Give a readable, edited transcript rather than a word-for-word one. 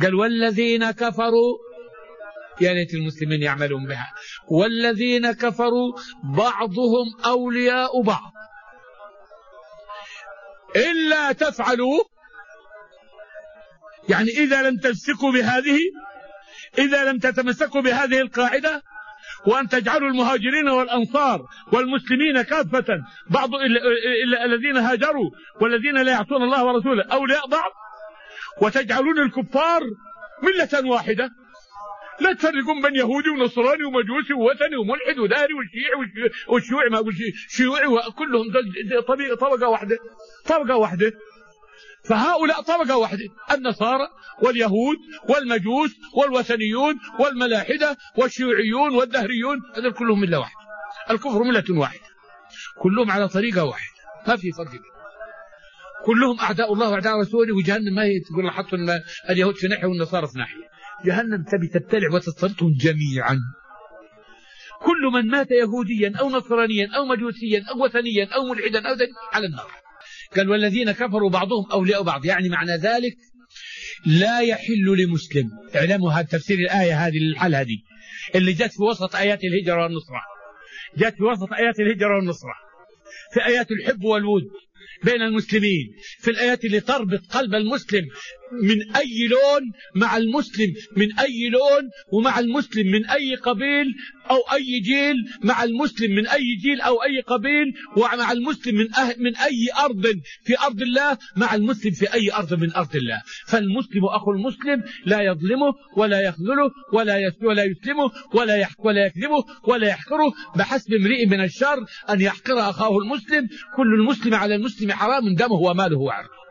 قال والذين كفروا، يا ليت المسلمين يعملون بها، والذين كفروا بعضهم أولياء بعض إلا تفعلوا، يعني إذا لم تمسكوا بهذه، إذا لم تتمسكوا بهذه القاعدة، وأن تجعلوا المهاجرين والأنصار والمسلمين كافة بعض إلا الذين هاجروا والذين لا يعصون الله ورسوله أولياء بعض، وتجعلون الكفار ملة واحدة، لا تفرقون بين يهودي ونصراني ومجوسي ووثني وملحد وداري والشيوعي ما أقول شيوعي، وكلهم طبقة واحدة، طبقة واحدة. فهؤلاء طبقة واحدة، النصارى واليهود والمجوس والوثنيون والملاحدة والشيوعيون والدهريون، هذول كلهم ملة واحدة، الكفر ملة واحدة، كلهم على طريقة واحدة، ما في فرق، كلهم أعداء الله وأعداء رسوله، وجهنم ما تقول حطوا اليهود في ناحية والنصارى في ناحية، جهنم تبي تبتلع وتسترطهم جميعا. كل من مات يهوديا أو نصرانيا أو مجوسيا أو وثنيا أو ملحدا أو على النار. قال والذين كفروا بعضهم أولياء بعض، يعني معنى ذلك لا يحل لمسلم، اعلموا هذا تفسير الآية هذه الحل هذه اللي جت في وسط آيات الهجرة والنصرة، جت في وسط آيات الهجرة والنصرة، في آيات الحب والود بين المسلمين، في الآيات اللي تربط قلب المسلم من أي لون مع المسلم من أي لون، ومع المسلم من أي قبيل أو أي جيل، مع المسلم من أي جيل أو أي قبيل، ومع المسلم من أي أرض في أرض الله، مع المسلم في أي أرض من أرض الله. فالمسلم أخو المسلم لا يظلمه ولا يخذله ولا يسلمه ولا يكذبه ولا يحقره، بحسب امرئ من الشر أن يحقر أخاه المسلم، كل المسلم على المسلم حرام دمه وماله وعرضه.